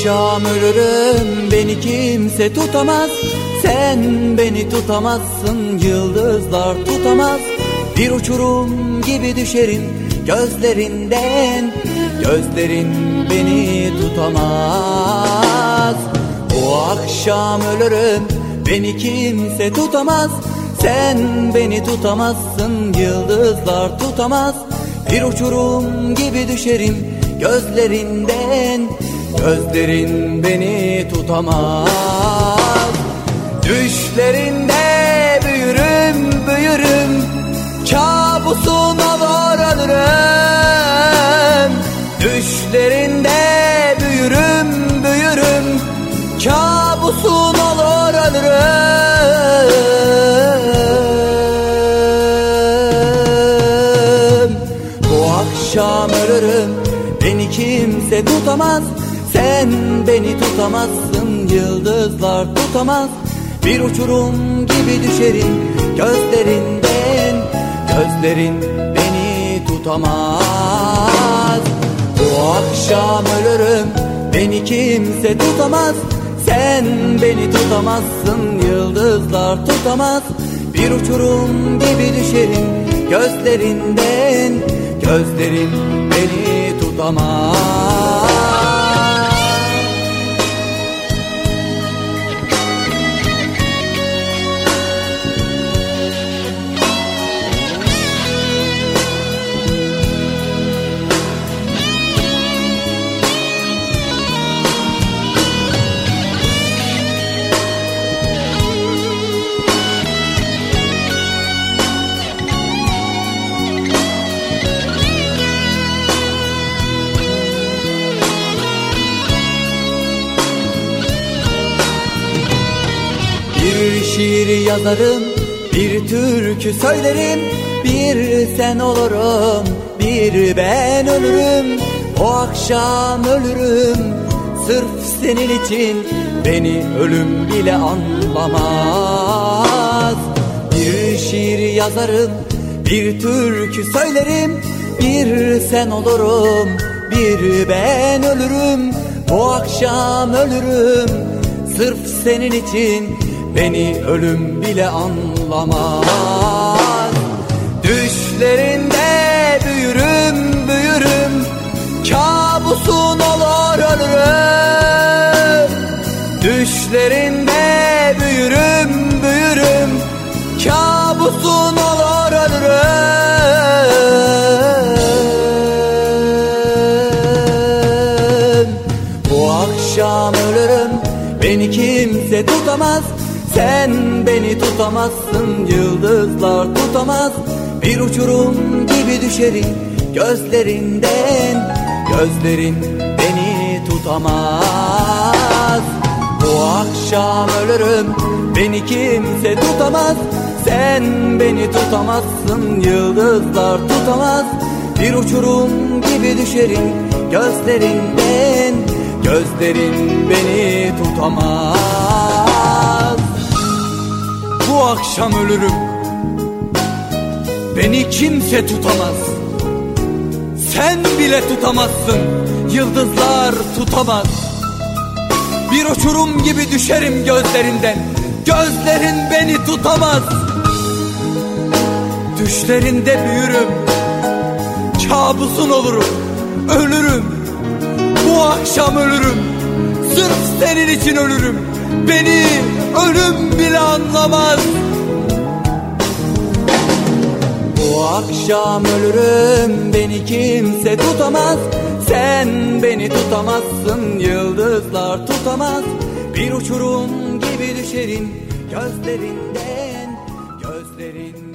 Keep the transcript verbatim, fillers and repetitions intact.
akşam ölürüm, beni kimse tutamaz. Sen beni tutamazsın, yıldızlar tutamaz. Bir uçurum gibi düşerim gözlerinden, gözlerin beni tutamaz. Bu akşam ölürüm, beni kimse tutamaz. Sen beni tutamazsın, yıldızlar tutamaz. Bir uçurum gibi düşerim gözlerinden, gözlerin beni tutamaz. Düşlerinde büyürüm, büyürüm, kabusuna varalırım. Düşlerinde büyürüm, büyürüm, kabusun olur ölürüm. Bu akşam ölürüm, beni kimse tutamaz. Sen beni tutamazsın, yıldızlar tutamaz. Bir uçurum gibi düşerim gözlerinden, gözlerin beni tutamaz. Bu akşam ölürüm, beni kimse tutamaz. Sen beni tutamazsın, yıldızlar tutamaz. Bir uçurum gibi düşerim gözlerinden, gözlerin beni tutamaz. Bir şiir yazarım, bir türkü söylerim. Bir sen olurum, bir ben ölürüm. O akşam ölürüm, sırf senin için. Beni ölüm bile anlamaz. Bir şiir yazarım, bir türkü söylerim. Bir sen olurum, bir ben ölürüm. O akşam ölürüm, sırf senin için. Beni ölüm bile anlamaz. Düşlerinde büyürüm, büyürüm, kabusun olur ölürüm. Düşlerinde büyürüm, büyürüm, kabusun olur ölürüm. Bu akşam ölürüm, beni kimse tutamaz. Sen beni tutamazsın, yıldızlar tutamaz. Bir uçurum gibi düşerim gözlerinden, gözlerin beni tutamaz. Bu akşam ölürüm, beni kimse tutamaz. Sen beni tutamazsın, yıldızlar tutamaz. Bir uçurum gibi düşerim gözlerinden, gözlerin beni tutamaz. Bu akşam ölürüm, beni kimse tutamaz. Sen bile tutamazsın, yıldızlar tutamaz. Bir uçurum gibi düşerim gözlerinden, gözlerin beni tutamaz. Düşlerinde büyürüm, kabusun olurum, ölürüm. Bu akşam ölürüm, sırf senin için ölürüm. Beni ölüm bile anlamaz. Bu akşam ölürüm, beni kimse tutamaz. Sen beni tutamazsın, yıldızlar tutamaz. Bir uçurum gibi düşerim gözlerinden, gözlerin